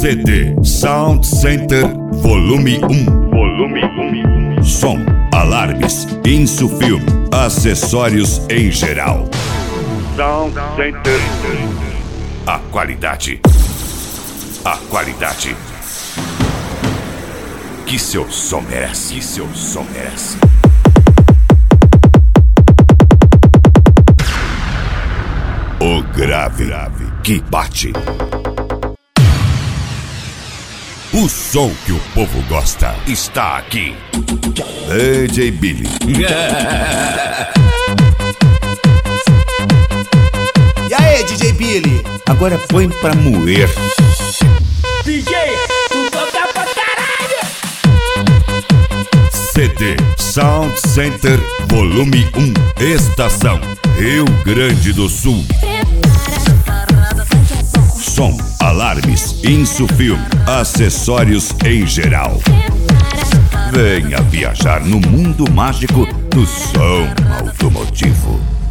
CD Sound Center Volume 1. Som, alarmes, Insufilme, acessórios em geral. Sound Center. A qualidade que seu som merece. O grave que bate. O som que o povo gosta está aqui. DJ Billy. E aí, DJ Billy? Agora põe pra moer. DJ, tu toca pra caralho! CD Sound Center Volume 1. Estação Rio Grande do Sul. Som, alarmes, Insufilme, acessórios em geral. Venha viajar no mundo mágico do som automotivo.